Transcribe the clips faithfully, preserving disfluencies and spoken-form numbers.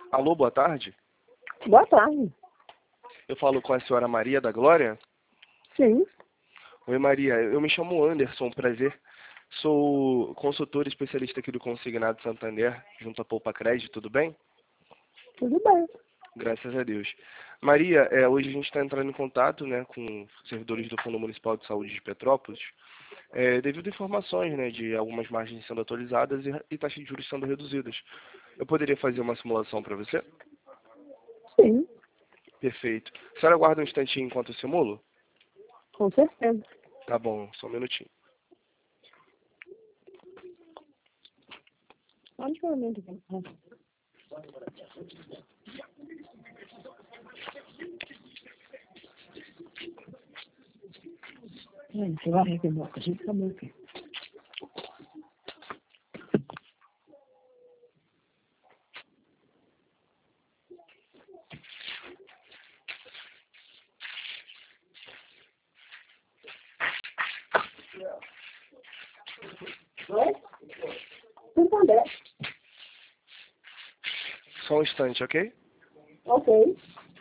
Alô, boa tarde. Boa tarde. Eu falo com a senhora Maria da Glória. Sim. Oi, Maria. Eu me chamo Anderson, prazer. Sou consultor especialista aqui do Consignado Santander, junto à Poupa Crédito, tudo bem? Tudo bem. Graças a Deus. Maria, é, hoje a gente está entrando em contato, né, com servidores do Fundo Municipal de Saúde de Petrópolis, é, devido a informações, né, de algumas margens sendo atualizadas e, e taxas de juros sendo reduzidas. Eu poderia fazer uma simulação para você? Sim, Perfeito. A senhora aguarda um instantinho enquanto eu simulo? com certeza. Tá bom, só um minutinho. Onde que eu ando aqui? Gente, vai arrepender, a gente também aqui. Oi? Santander. Só um instante, ok? Ok.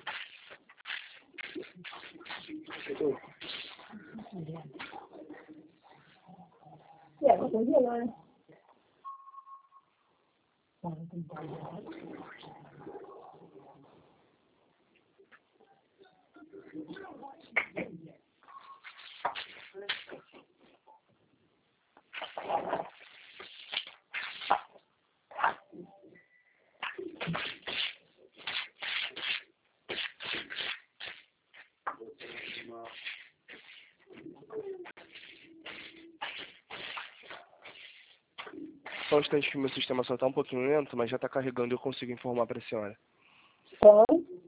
É, vou fazer lá, né? Só um instante que meu sistema só está um pouquinho lento, mas já está carregando e eu consigo informar para a senhora. Só.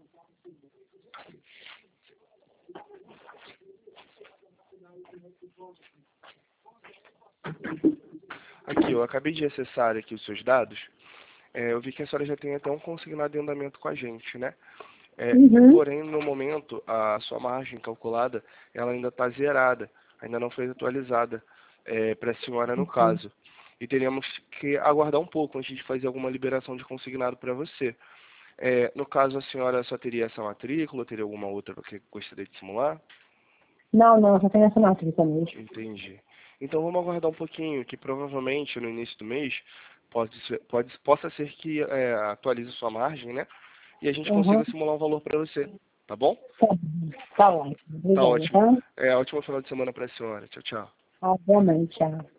Aqui, eu acabei de acessar aqui os seus dados. É, eu vi que a senhora já tem até um consignado em andamento com a gente, né? É, Uhum. porém, no momento, a sua margem calculada, ela ainda está zerada, ainda não foi atualizada é, para a senhora no Uhum. caso. E teríamos que aguardar um pouco antes de fazer alguma liberação de consignado para você. É, no caso, a senhora só teria essa matrícula, teria alguma outra que gostaria de simular? Não, não, só tem essa matrícula mesmo. Entendi. Então vamos aguardar um pouquinho, que provavelmente no início do mês pode ser, pode, possa ser que é, atualize sua margem, né? E a gente Uhum. consiga simular um valor para você, tá bom? Tá bom. Tá ótimo. Tá Obrigada, ótimo. tá? É, ótimo final de semana para a senhora. Tchau, tchau. Obviamente, tchau.